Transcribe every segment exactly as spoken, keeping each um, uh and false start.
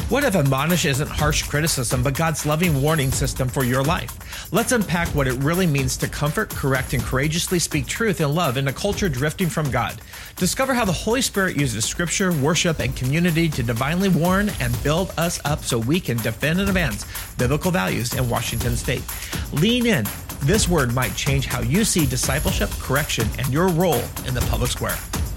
What if admonish isn't harsh criticism, but God's loving warning system for your life? Let's unpack what it really means to comfort, correct, and courageously speak truth and love in a culture drifting from God. Discover how the Holy Spirit uses scripture, worship, and community to divinely warn and build us up so we can defend and advance biblical values in Washington State. Lean in. This word might change how you see discipleship, correction, and your role in the public square.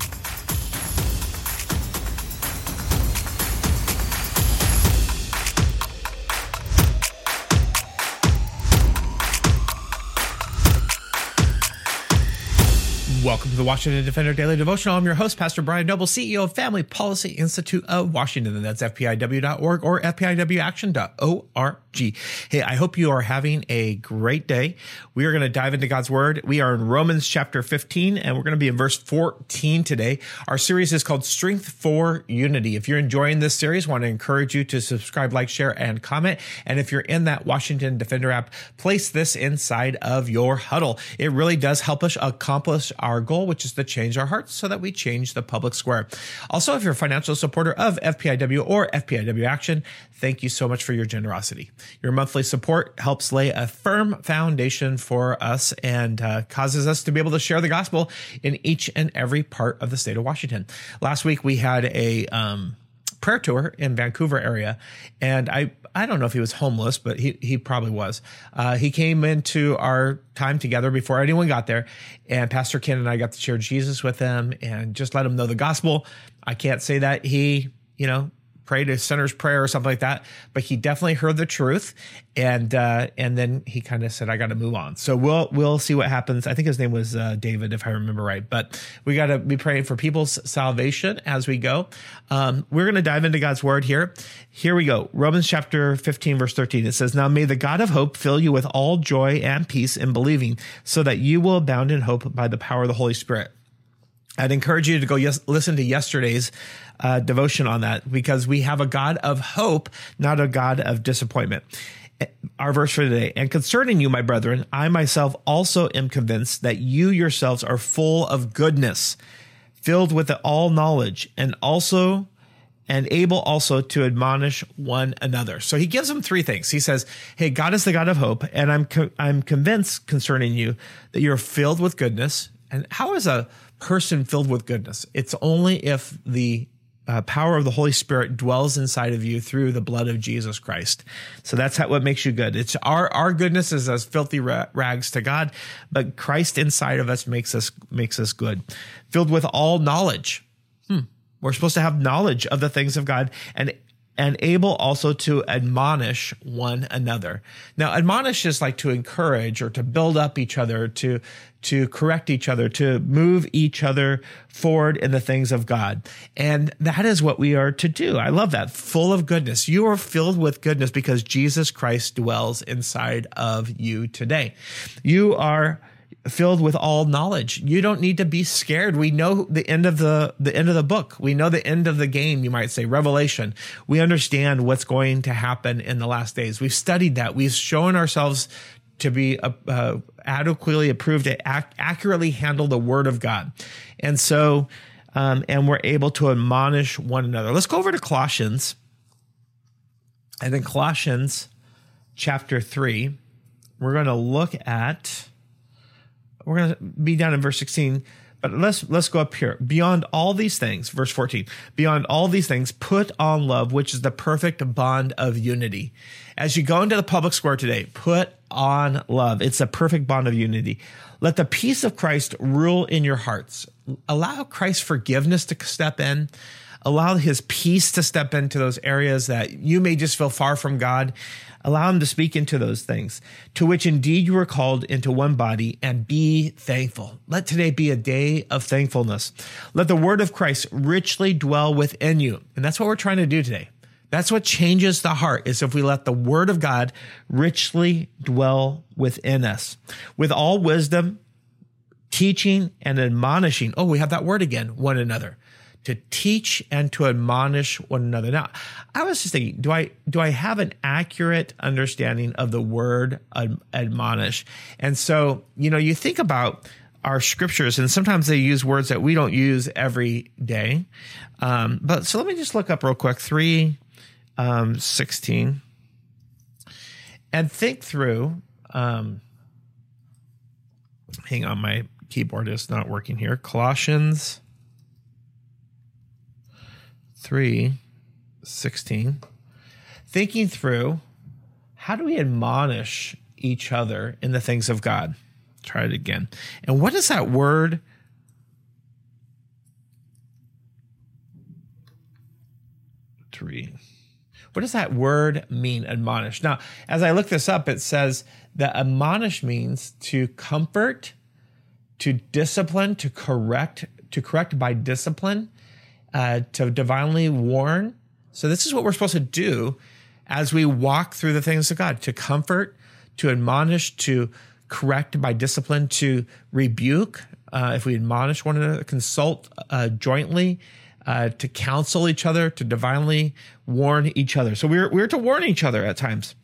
Welcome to the Washington Defender Daily Devotional. I'm your host, Pastor Brian Noble, C E O of Family Policy Institute of Washington. And that's F P I W dot org or F P I W action dot org. Hey, I hope you are having a great day. We are going to dive into God's Word. We are in Romans chapter fifteen, and we're going to be in verse fourteen today. Our series is called Strength for Unity. If you're enjoying this series, I want to encourage you to subscribe, like, share, and comment. And if you're in that Washington Defender app, place this inside of your huddle. It really does help us accomplish our goal, which is to change our hearts so that we change the public square. Also, if you're a financial supporter of F P I W or F P I W Action, thank you so much for your generosity. Your monthly support helps lay a firm foundation for us and uh, causes us to be able to share the gospel in each and every part of the state of Washington. Last week, we had a um, prayer tour in Vancouver area, and I I don't know if he was homeless, but he he probably was. Uh, he came into our time together before anyone got there, and Pastor Ken and I got to share Jesus with him and just let him know the gospel. I can't say that he, you know, prayed a sinner's prayer or something like that, but he definitely heard the truth, and uh, and then he kind of said, "I got to move on." So we'll we'll see what happens. I think his name was uh, David, if I remember right. But we got to be praying for people's salvation as we go. Um, we're going to dive into God's Word here. Here we go. Romans chapter fifteen, verse thirteen. It says, "Now may the God of hope fill you with all joy and peace in believing, so that you will abound in hope by the power of the Holy Spirit." I'd encourage you to go yes, listen to yesterday's uh, devotion on that, because we have a God of hope, not a God of disappointment. Our verse for today: "And concerning you, my brethren, I myself also am convinced that you yourselves are full of goodness, filled with all knowledge, and also and able also to admonish one another." So he gives them three things. He says, hey, God is the God of hope, and I'm co- I'm convinced concerning you that you're filled with goodness. And how is a person filled with goodness? It's only if the uh, power of the Holy Spirit dwells inside of you through the blood of Jesus Christ. So that's how, what makes you good. It's our our goodness is as filthy ra- rags to God, but Christ inside of us makes us makes us good. Filled with all knowledge. Hmm. We're supposed to have knowledge of the things of God, and and able also to admonish one another. Now, admonish is like to encourage or to build up each other, to to correct each other, to move each other forward in the things of God. And that is what we are to do. I love that. Full of goodness. You are filled with goodness because Jesus Christ dwells inside of you today. You are filled with all knowledge. You don't need to be scared. We know the end of the, the end of the book. We know the end of the game, you might say, Revelation. We understand what's going to happen in the last days. We've studied that. We've shown ourselves to be uh, uh, adequately approved to ac- accurately handle the Word of God. And so, um, and we're able to admonish one another. Let's go over to Colossians. And in Colossians chapter three, we're going to look at, we're going to be down in verse sixteen, but let's let's go up here. "Beyond all these things," verse fourteen, "beyond all these things, put on love, which is the perfect bond of unity." As you go into the public square today, put on love. It's a perfect bond of unity. "Let the peace of Christ rule in your hearts." Allow Christ's forgiveness to step in. Allow his peace to step into those areas that you may just feel far from God. Allow him to speak into those things, "to which indeed you were called into one body, and be thankful." Let today be a day of thankfulness. "Let the word of Christ richly dwell within you." And that's what we're trying to do today. That's what changes the heart, is if we let the word of God richly dwell within us. "With all wisdom, teaching and admonishing." Oh, we have that word again, one another. To teach and to admonish one another. Now, I was just thinking, do I do I have an accurate understanding of the word ad- admonish? And so, you know, you think about our scriptures, and sometimes they use words that we don't use every day. Um, but so let me just look up real quick three um, sixteen, and think through, um, hang on, my keyboard is not working here. Colossians three, sixteen, thinking through, how do we admonish each other in the things of God? Try it again. And what does that word three? What does that word mean, admonish? Now, as I look this up, it says that admonish means to comfort, to discipline, to correct, to correct by discipline, uh, to divinely warn. So this is what we're supposed to do as we walk through the things of God, to comfort, to admonish, to correct by discipline, to rebuke, uh, if we admonish one another, consult uh, jointly, uh, to counsel each other, to divinely warn each other. So we're we're to warn each other at times.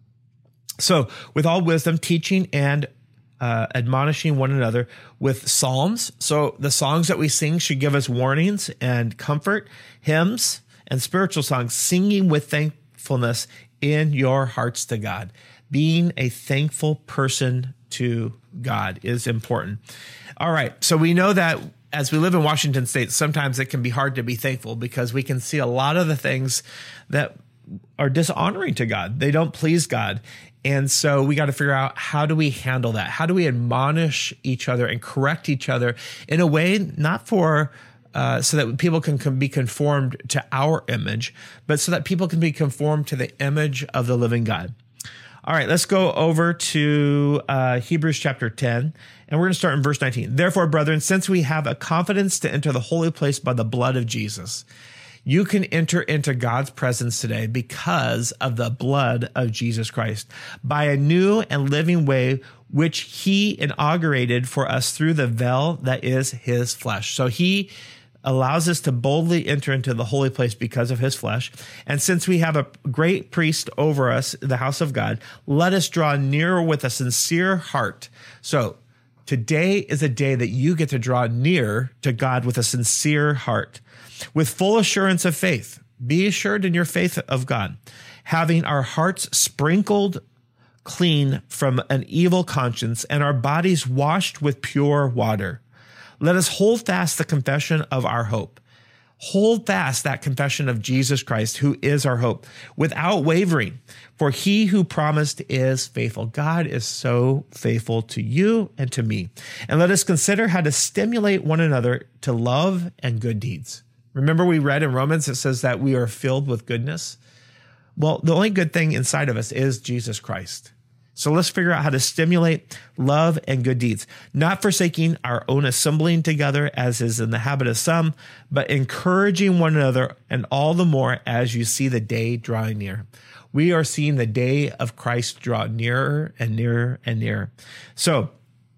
So with all wisdom, teaching and uh, admonishing one another with psalms. So the songs that we sing should give us warnings and comfort, hymns and spiritual songs, singing with thankfulness in your hearts to God. Being a thankful person to God is important. All right. So we know that as we live in Washington State, sometimes it can be hard to be thankful because we can see a lot of the things that are dishonoring to God. They don't please God. And so we got to figure out, how do we handle that? How do we admonish each other and correct each other in a way, not for Uh, so that people can, can be conformed to our image, but so that people can be conformed to the image of the living God. All right, let's go over to uh, Hebrews chapter ten, and we're going to start in verse nineteen. Therefore, brethren, since we have a confidence to enter the holy place by the blood of Jesus, you can enter into God's presence today because of the blood of Jesus Christ, by a new and living way which he inaugurated for us through the veil that is his flesh. So he allows us to boldly enter into the holy place because of his flesh. And since we have a great priest over us, the house of God, let us draw nearer with a sincere heart. So today is a day that you get to draw near to God with a sincere heart, with full assurance of faith. Be assured in your faith of God, having our hearts sprinkled clean from an evil conscience and our bodies washed with pure water. Let us hold fast the confession of our hope. Hold fast that confession of Jesus Christ, who is our hope, without wavering, for he who promised is faithful. God is so faithful to you and to me. And let us consider how to stimulate one another to love and good deeds. Remember, we read in Romans, it says that we are filled with goodness. Well, the only good thing inside of us is Jesus Christ. So let's figure out how to stimulate love and good deeds, not forsaking our own assembling together as is in the habit of some, but encouraging one another, and all the more as you see the day drawing near. We are seeing the day of Christ draw nearer and nearer and nearer. So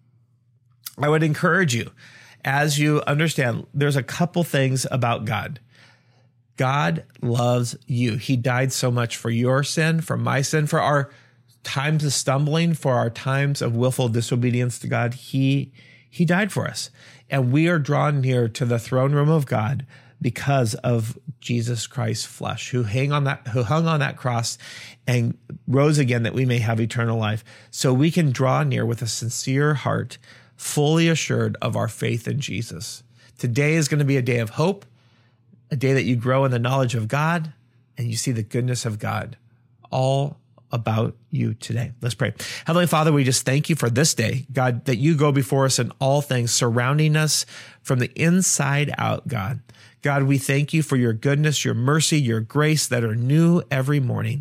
I would encourage you, as you understand, there's a couple things about God. God loves you. He died so much for your sin, for my sin, for our times of stumbling, for our times of willful disobedience to God. He, he died for us. And we are drawn near to the throne room of God because of Jesus Christ's flesh, who hang on that, who hung on that cross and rose again that we may have eternal life. So we can draw near with a sincere heart, fully assured of our faith in Jesus. Today is going to be a day of hope, a day that you grow in the knowledge of God and you see the goodness of God all about you today. Let's pray. Heavenly Father, we just thank you for this day, God, that you go before us in all things, surrounding us from the inside out, God. God, we thank you for your goodness, your mercy, your grace that are new every morning.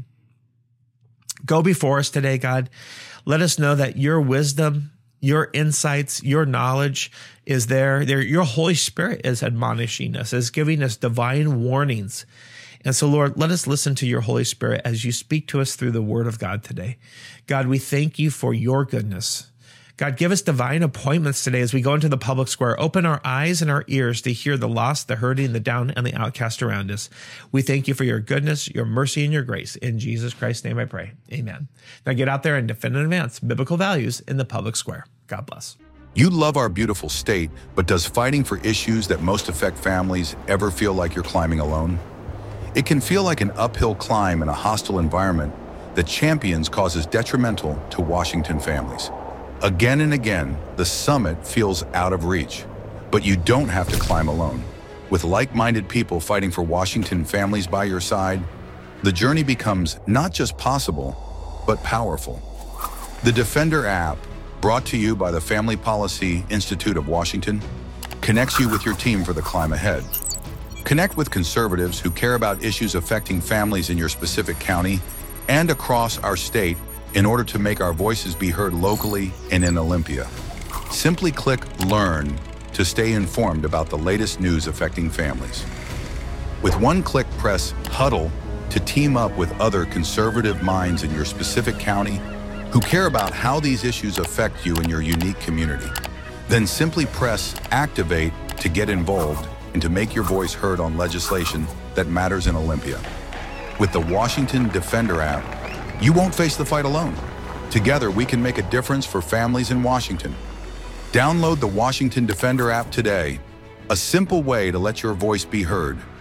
Go before us today, God. Let us know that your wisdom, your insights, your knowledge is there. There, your Holy Spirit is admonishing us, is giving us divine warnings. And so, Lord, let us listen to your Holy Spirit as you speak to us through the word of God today. God, we thank you for your goodness. God, give us divine appointments today as we go into the public square. Open our eyes and our ears to hear the lost, the hurting, the down, and the outcast around us. We thank you for your goodness, your mercy, and your grace. In Jesus Christ's name I pray. Amen. Now get out there and defend and advance biblical values in the public square. God bless. You love our beautiful state, but does fighting for issues that most affect families ever feel like you're climbing alone? It can feel like an uphill climb in a hostile environment that champions causes detrimental to Washington families. Again and again, the summit feels out of reach, but you don't have to climb alone. With like-minded people fighting for Washington families by your side, the journey becomes not just possible, but powerful. The Defender app, brought to you by the Family Policy Institute of Washington, connects you with your team for the climb ahead. Connect with conservatives who care about issues affecting families in your specific county and across our state in order to make our voices be heard locally and in Olympia. Simply click Learn to stay informed about the latest news affecting families. With one click, press Huddle to team up with other conservative minds in your specific county who care about how these issues affect you in your unique community. Then simply press Activate to get involved and to make your voice heard on legislation that matters in Olympia. With the Washington Defender app, you won't face the fight alone. Together, we can make a difference for families in Washington. Download the Washington Defender app today, a simple way to let your voice be heard